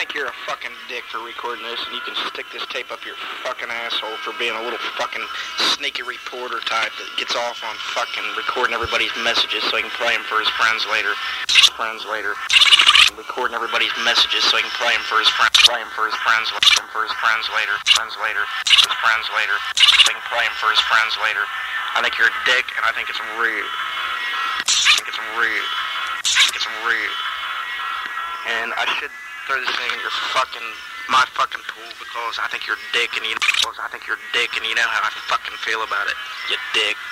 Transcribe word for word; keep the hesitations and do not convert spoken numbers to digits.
think you're a fucking dick for recording this, and you can stick this tape up your fucking asshole for being a little fucking sneaky reporter type that gets off on fucking recording everybody's messages so he can play them for his friends later. Friends later. Recording everybody's messages so he can play them for his friends. Play them for his friends. For his friends later. Friends later. His friends later. So he can play them for his friends later. I think you're a dick, and I think it's rude. I think it's rude. I think it's rude. And I should throw this thing in your fucking, my fucking pool because I think you're a dick and you know, I think you're a dick and you know how I fucking feel about it. You dick.